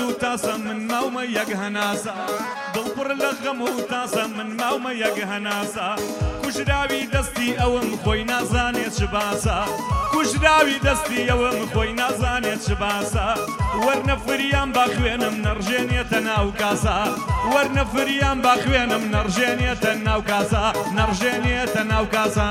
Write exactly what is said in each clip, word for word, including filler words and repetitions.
و تاسە من ماومە یەک هەناسە دڵپڕ لە غەم و تاسە من ماومە یەک هەناسە کوژراوی دەستی ئەوم خۆی نازانێت چ باسە کوژراوی دەستی ئەوم خۆی نازانێت چ باسە وەرنە فریان با خوێنم نەڕژێنێتە ناو کاسە وەرنە فریان با خوێنم نەڕژێنێتە ناو کاسە نەڕژێنێتە ناو کاسە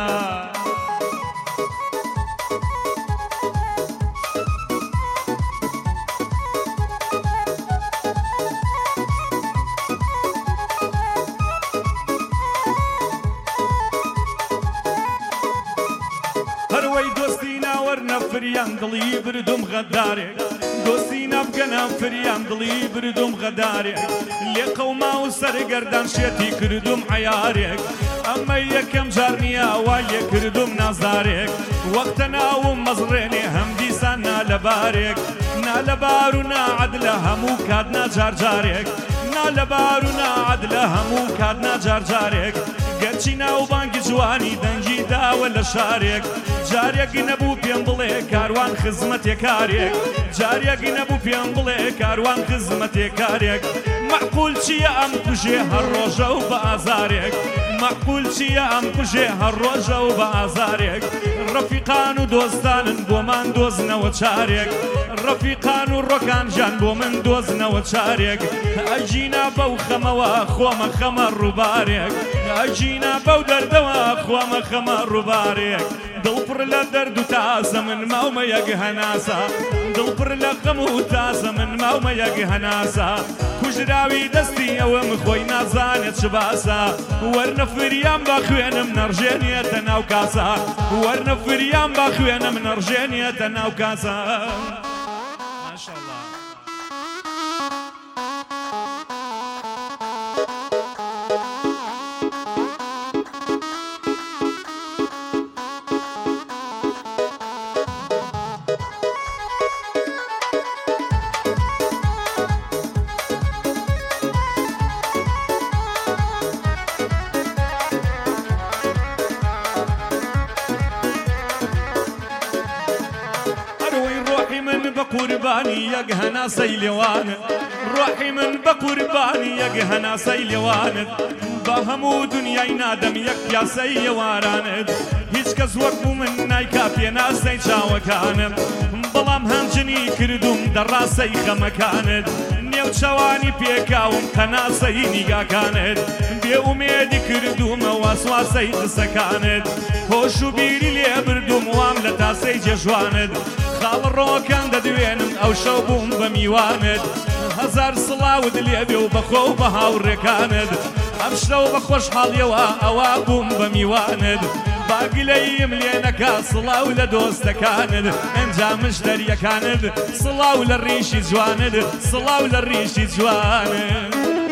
فریان دڵی بردوم غەدارێک دۆستی نابگەنە فریان دڵی بردوم غەدارێک لێ قەوما و سەرگەردان شێتی کردوم عەیارێک ئەمە یەکەم جار نییە وای لێ کردوم نازارێک وەختە ناوم مەزڕێنێ هەم دیسان نالەبارێک نالەبار و ناعەدلە هەموو کات ناجارجارێک نالەبار و ناعەدلە هەموو کات ناجارجارێک گەرچی ناوبانگی جوانی دەنگی داوە لە شارێک جارێکی نەبوو پێم بڵێ کاروان خزمەتێکارێک جارێکی نەبوو پێم بڵێ کاروان خزمەتێکارێک معقول چییە ئەم کوژێ هەر ڕۆژە و بە ئازارێک معقول چییە ئەم کوژێ هەر ڕۆژە و بە ئازارێک ڕەفیقان و دۆستانن بۆمان دۆزنەوە چارێک ڕەفیقان و ڕۆکان ژیان بۆ من دۆزنەوە چارێک ئەجینا بەو خەمەوە خۆمە خەمە ڕووبارێک ئەجینا بەو دەردەوە خۆمە خەمە ڕووبارێک دڵپڕ لە دەرد و تازە من ماومە یەک هەناسە دڵپڕ لە غەم و تازە من ماومە یەک هەناسە کوژراوی دەستی ئەوم خۆی نازانێت چ باسە وەرنە فریان با خوێنم نەڕژێنێتە ناو کاسە وەرنە فریان با خوێنم نەڕژێنێتە ناو کاسە ماشەڵڵا بقربانی یەک هەناسەی لێوانت ڕۆحی من بە قوربانی یەک هەناسەی لێوانت بە هەموو دنیای نادەم یەک پیاسەی ئێوارانت هیچ کەس وەکو من نایکا پێناسەی چاوەکانم بەڵام هەنجنی کردوم دەڕاستەی خەمەکانت نێوچەوانی پێکاوم هەناسەی نیگاکانت بێئومێدی کردومە واسواسەی قسەکانت هۆش و بیری لێ بردوم وام لە تاسەی جێژوانت خاڵ ڕۆکان دەدوێنم ئەو شەو بووم بە میوانت هەزار سڵاوت لێبێ و بەخۆ و بە هاوڕێکانت ئەم شەو بە خۆشحاڵیەوە ئەوا بووم بە میوانت باگلەیم لێ نەکا سڵاو لە دۆستەکانت ئەنجامش دەریەکانت سڵاو لە ڕیشی جوانت سڵاو لە ڕیشی جوانت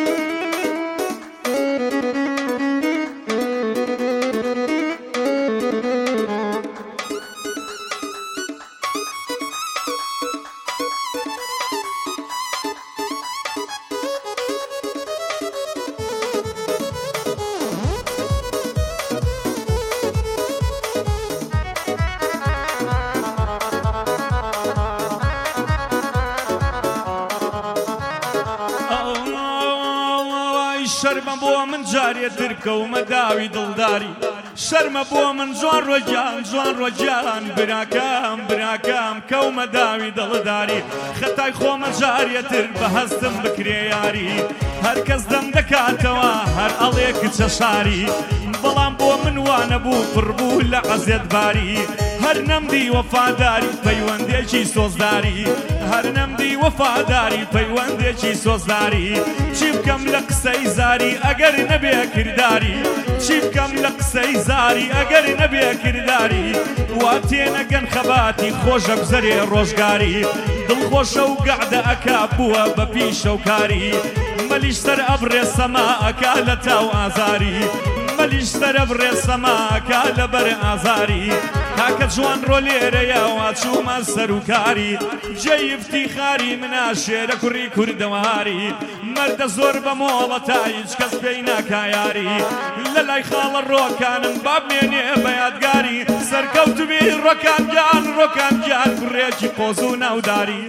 شەرمە بۆ من جارێتر کەومە داوی دڵداری شەرمە بۆ من جوان ڕۆگیان جوان ڕۆگیان براکەم براکەم کەومە داوی دڵداری خەتای خۆمە جارێتر بە هەستم بکرێ یاری هەر کەس دەم دەکاتەوە هەر ئەڵێ کچە شاری بەڵام بۆ من وانە بوو پڕبوو لە عەزیەتباری هەر نەمدی وەفاداری پەیوەندێکی سۆزداری هەر نەمدی وەفاداری پەیوەندێکی سۆزداری چی بکەم لە قسەی زاری ئەگەر نەبێ کرداری چی بکەم لە قسەی زاری ئەگەر نەبێ کرداری وا تێنەگەن خەباتی خۆشە گوزەرێ ڕۆژگاری دڵخۆشە و گەعدە ئەکا بووە بە پیشەوکاری مەلیش سەر ئەبڕێ سەما ئەکا لە تاو ئازاری مەلیش سەر ئەبڕێ سەما ئەکا لەبەر ئازاری کاکە جوان ڕۆ لێرەیە واچوومە سەرروکاری جێی افتیخاری منە شێرە کوڕی کوردەواری مەردە زۆر بە مۆڵەتە هیچ کەس پێی ناکایاری لە لای خاڵە ڕۆکانم بابمێنێ بە یادگاری سەرکەوتوبی ڕۆکان گیان ڕۆکان گیان کوڕێکی قۆز و ناوداری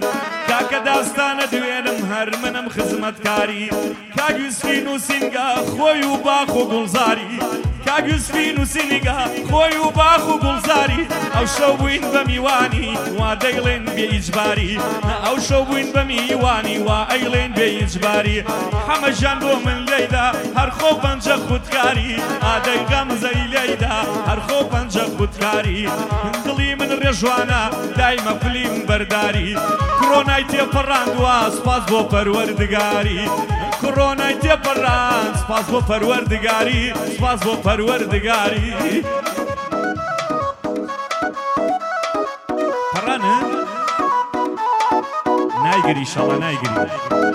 کاکە داستانە دوێنم هەر منم خزمەتکاری کاک یوسفین و سینگا خۆی و باخ و گوڵزاری کاک یوسفین و سینگا خۆی و باخ و گوڵزاری ئەو شەو بووین بە میوانی وا دەیڵێن بێ ئیجباری ئەو شەو بووین بە میوانی وا ئەیڵێن بێ ئیجباری حەمەژان بۆ من لێیدا هەر خۆ پەنجە خودکاری ئادەی غەمزەی لێیدا هەر خۆ پەنجە خودکاری دڵی من ڕێژوانە دایمە پلیم بەرداری کڕۆنای تێپەڕاندووە سوپاس بۆ پەروەردگاری کڕۆنای تێپەڕاند سوپاس بۆ پەروەردگاری سوپاس بۆ پەروەردگاری پەڕانە نایگری ئینشاڵڵا نایگری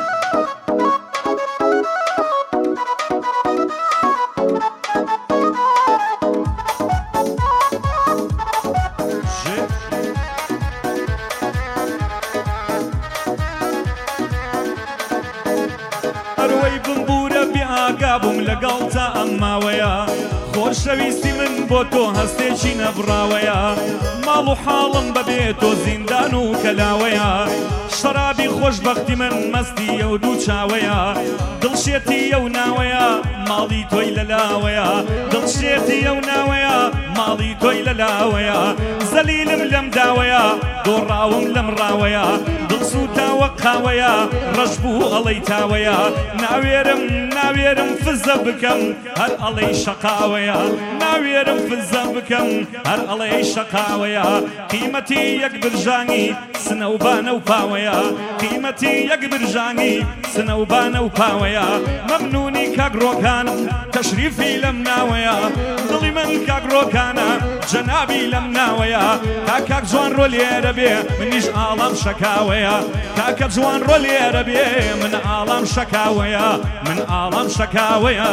بووم لەگەڵ تا ئەم ماوەیە خۆشەویستی من بۆ تۆ هەستێکی نەبڕاوەیە ماڵ و حاڵم بەبێ تۆ زیندان و کەلاوەیە شەرابی خۆشبەختی من مەستیە و دوو چاوەیە دڵشێتیە و ناوەیە ماڵی تۆی لەلاوەیە دڵشێتیە و ناوەیە ماڵی تۆی لەلاوەیە زەلیلم لەم داوەیە دۆڕاوم لەم ڕاوەیە دڵسووتاوە قاوەیە ڕەش بوو ئەڵەی تاوەیە ناوێرم ناوێرم فزە بکەم هەر ئەڵەی شەقاوەیە ناوێرم فزە بکەم هەر ئەڵەی شەقاوەیە قیمەتی یەک برژانی سنەوبانە و پاوەیە قیمەتی یەک برژانی سنەوبانە و پاوەیە مەمنونی کاگڕۆکانم تەشریفی لەم ناوەیە دڵی من کاگڕۆکانە جەنابی لەم ناوەیە کاکاک جوان ڕۆ لێرە بێ منیش ئاڵام شەکاوەیە کاکە جوان ڕۆ لێرە بێ من ئاڵام شەکاوەیە من ئاڵام شەکاوەیە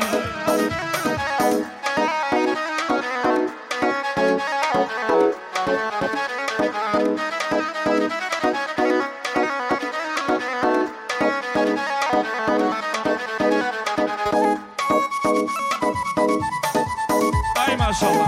ئای ماشەڵڵا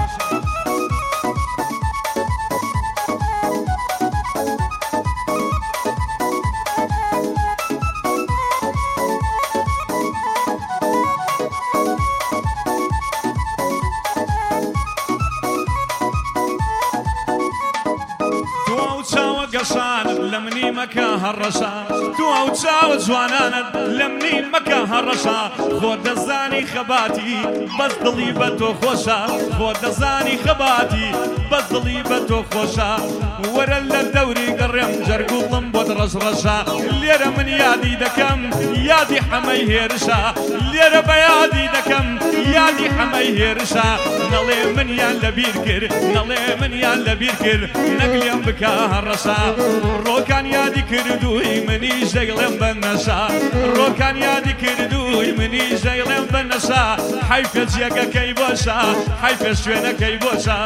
لە منی مەکە هەڕەشە تو ئەو چاوە جوانانت لە منی مەکە هەڕەشە خۆ دەزانی خەباتی بەس دڵی بە تۆ خۆشە خۆ دەزانی خەباتی بەس دڵی بە تۆ خۆشە وەرە لە دەوری گەڕێم جەرگوڵم بۆ ڕەشڕەشە لێرە من یادی دەکەم یادی حەمەی هێرشە لێرە بە یادی دەکەم یادی حەمەی هێرشە نەڵێ منیان لەبیر کرد نەڵێ منیان لەبیر کرد نەگلێم بکە هەڕەشە ڕۆکان یادی کردووی منی ژەیڵێم بە نەشا ڕۆکان یادی کردووی منی ژەیڵێم بە نەشا حەیفە جێگەکەی بۆشە حەیفە شوێنەکەی بۆشە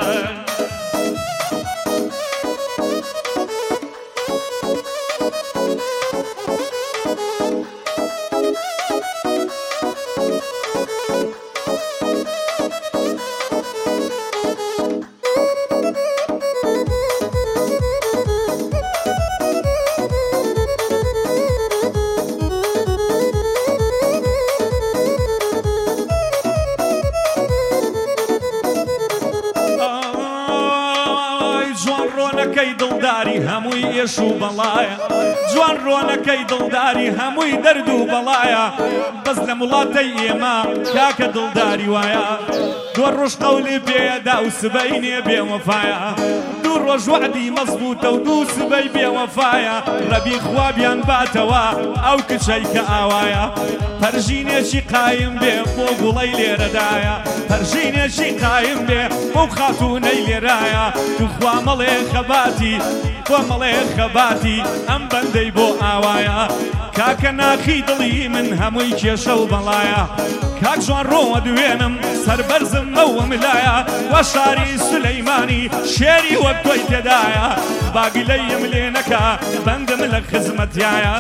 ڕۆنەکەی دڵداری هەمووی ئێش و بەڵایە جوان ڕۆنەکەی دڵداری هەمووی دەرد و بەڵایە بەس لە وڵاتەی ئێمە کاکە دڵداری وایە دووە ڕۆژ قەولی پێدا و سبەی نێ بێوەفایە دوو ڕۆژ وعدی مەزبووتە و دوو سبەی بێوەفایە ڕەبی خوابیان باتەوە ئەو کچەی کە ئاوایە پەرژینێکی قایم بێ بۆ گوڵەی لێرەدایە پەرژینێکی قایم بێ بۆ خاتوونەی لێرایە توخوا مەڵێ خەباتی بۆ مەڵێ خەباتی ئەم بەندەی بۆ ئاوایە کاکە ناخی دڵی من هەمووی کێشە و بەڵایە کاک جوان ڕۆوە دوێنم سەربەرزم ئەوە ملایە وە شاری سولەیمانی شێری وەک تۆی تێدایە باگلەیم لێ نەکا بەندم لە خزمەتیایە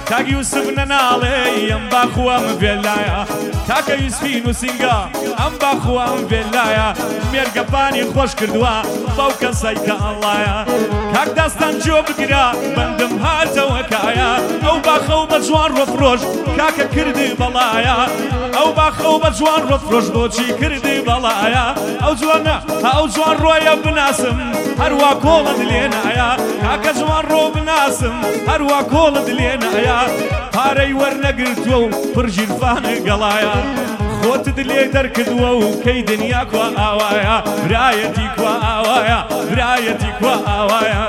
کاک یوسف نەناڵێ ئەم باخوا من بێلایە کاکە یوسفین و سینگا ئەم باخوا من بێلایە مێرگەپانی خۆش کردووە بەو کەسەی کە ئەڵایە کاک داستان جۆ بگرە بەندم هاتەوە کایە ئەو باخە و بە جوان ڕۆفرۆش کاکە کردی بەڵایە ئەو باخە و بە جوان ڕۆفرۆش بۆچی کردی بەڵایە ئەو جوانە ئەو جوان ڕۆیە بناسم هەروە کۆڵت لێ نایە کاکە جوان ڕۆ بناسم هەروە کۆڵت لێ نایە پارەی وەرنەگرتووە و پڕژیرفانە گەڵایە خۆتت لێ دەرکردووە و کەی دنیا کوا ئاوایە برایەتی کوا ئاوایە برایەتی کوا ئاوایە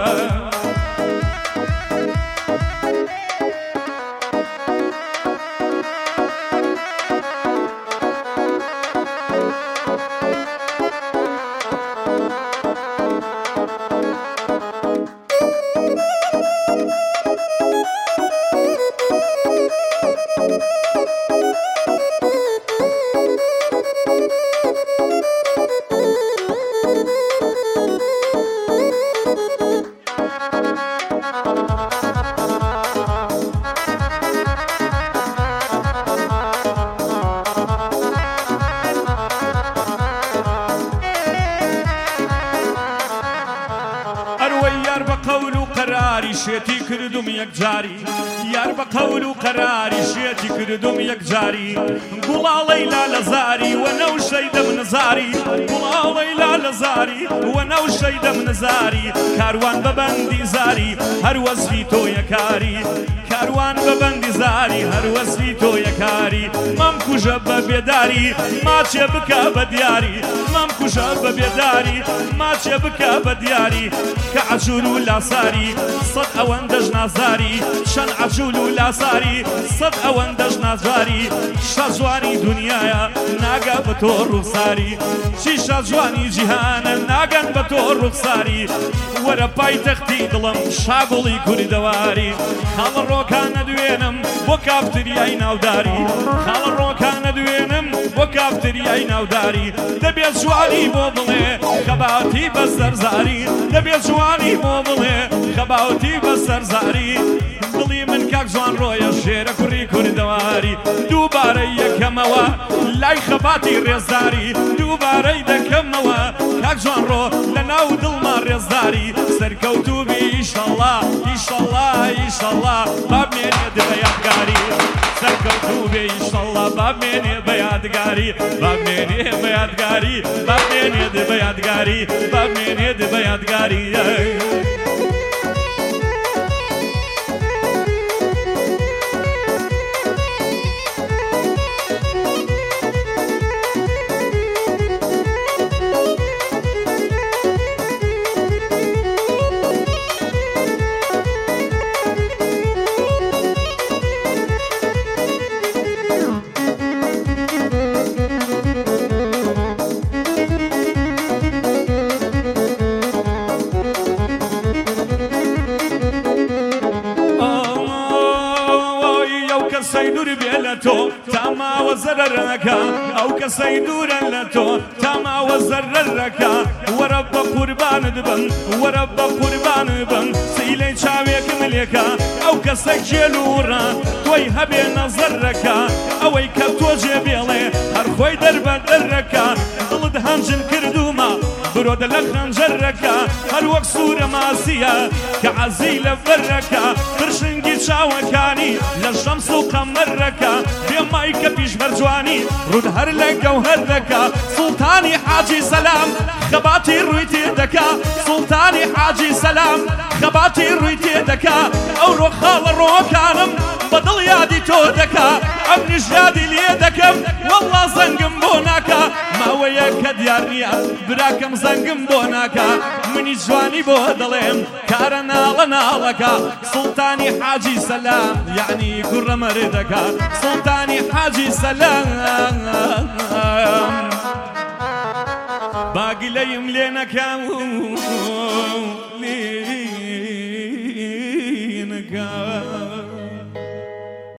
شێتی کردم یەک جاری یار بە قەول و قەراری شێتی کردم یەک جاری گوڵاڵەی لالەزاری وەنەو شەیدەم نزاری گوڵاڵەی لالەزاری وەنەو شەیدەم نزاری کاروان بەبەندی زاری هەر وەزفی تۆ یەکاری کاروان بەبەندی زاری هەر وەزفی تۆ یەکاری مام کوژە بە بێداری ماچێ بکە بە دیاری مام کوژە بە بێداری ماچێ بکە بە دیاری کە عەجوول و لاساری سەد ئەوەندەش نازاری چەند عەجوول و لاساری سەد ئەوەندەش نازاری شە جوانی دونیایە ناگە بە تۆ ڕوخساری چی شە جوانی جیهانە ناگەن بە تۆ ڕوخساری وەرە پایتەختی دڵم شاگوڵی کوردەواری خاڵە ڕۆکانە دوێنم بۆ کافتریای ناوداری خاڵە ڕۆکانە دوێنم بۆ کافتریای ناوداری دەبێت جوانی بۆ بڵێ خەباتی بە سەرزاری دەبێت جوانی بۆ بڵێ خەباوتی بە سەرزاری دڵی من کاک جوان ڕۆیە شێرە کوڕی کوردەواری دووبارەی یەکەمەوە لای خەباتی ڕێزداری دووبارەی دەکەمەوە کاک جوان ڕۆ لە ناو دڵما ڕێزداری سەرکەوتوبی ئیشەڵڵا ئیشەڵڵا ئیشەڵڵا بابمێنێ بە یادگاری سەرکەوتوبی ئیشەڵڵا بابمێنێ بە یادگاری بابمێنێ بە یادگاری بابمێنێ بە یادگاری بابمێنێ بە یادگاری تۆ تاماوە زەرەرەکە ئەو کەسەی دوورە لە تۆ تاماوە زەرەرەکە وەرە بە قوربانت بن وەرە بە قوربانت بن سیلەی چاوێکم لێکە ئەو کەسە جێلوڕە تۆی هەبێ نەزەرەکە ئەوەی کە تۆ جێبێڵێ هەر خۆی دەربە دەرەکە دڵت هەنجن کردومە برۆدە لە خەنجەرەکە هەر وەک سوورە ماسیە کە عەزی لە بەرەکە پرشنگی چاوەکانی لە شەمس و قەمەرەکە بێمای کە پیش بەرجوانی ڕوود هەر لە گەوهەر دەکا سوڵتانی حاجی سەلام خەباتی ڕووی تێدەکا سوڵتانی حاجی سەلام خەباتی ڕووی تێدەکا ئەو ڕۆ خاڵە ڕۆکانم بەدڵ یادی تۆ دەکا ئەم نیش یادی لێ دەکەم وەڵڵا زەنگم بۆ ناکا ماوەیە کە دیار نییە براکەم زەنگم بۆ ناکا منی جوانی بۆ دەڵێم کارە ناڵە ناڵەکە سوڵتانی حاجی سەلام یعنی کوڕە مەردەکە سوڵتانی حاجی سەلام باگلەیم لێ نەکەم